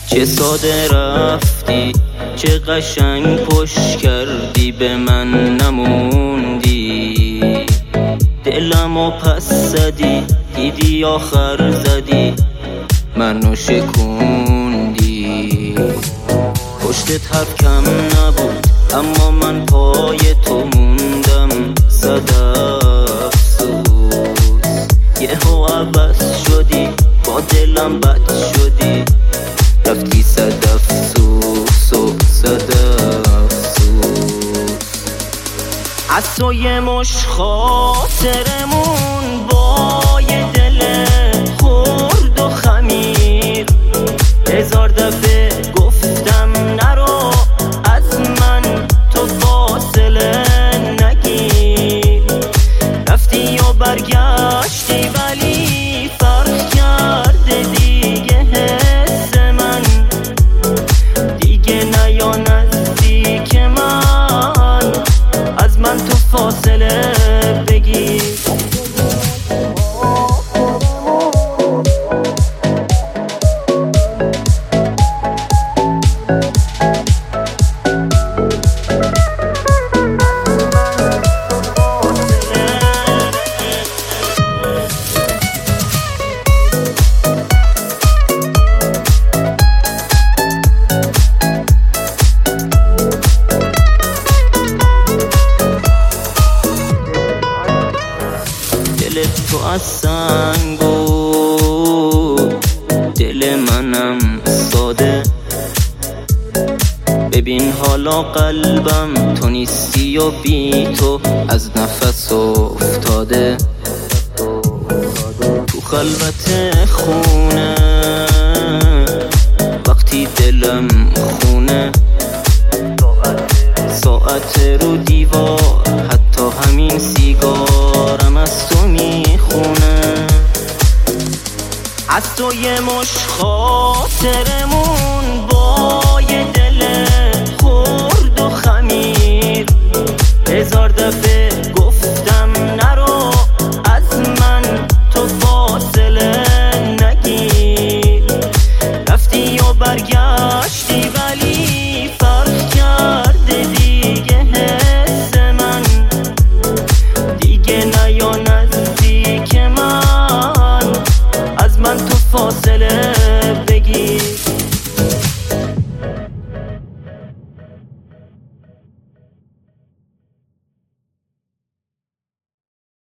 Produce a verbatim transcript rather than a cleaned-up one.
چه ساده رفتی، چه قشنگ پشت کردی، به من نموندی. دلمو پس زدی، دیدی آخر زدی، منو شکوندی. پشتت حرف کم نبود، اما من پای تو موندم. صد افسوس یهو عوض شدی، با دلم بد شدی، رفتی. صد افسوس و صد افسوس. از تو یه مش خاطرمون با یه دل خورد و خمیر، هزار دفعه گفتم نرو از من، تو فاصله نگیر. رفتی و برگشتی ولی فرق کرده دیگه حس من، دیگه نیا نزدیک من، از من تو فاصله بگیر. تو از سنگ بود، دل منم ساده. ببین حالا قلبم تو نیستی و بی تو از نفس افتاده. تو خلوت خونه وقتی دلم خونه، ساعت رو دیوار، حتی همین سیگارم از تو میخونه. از تو یه مش خاطرمون با یه دل خورد و خمیر، هزار دفعه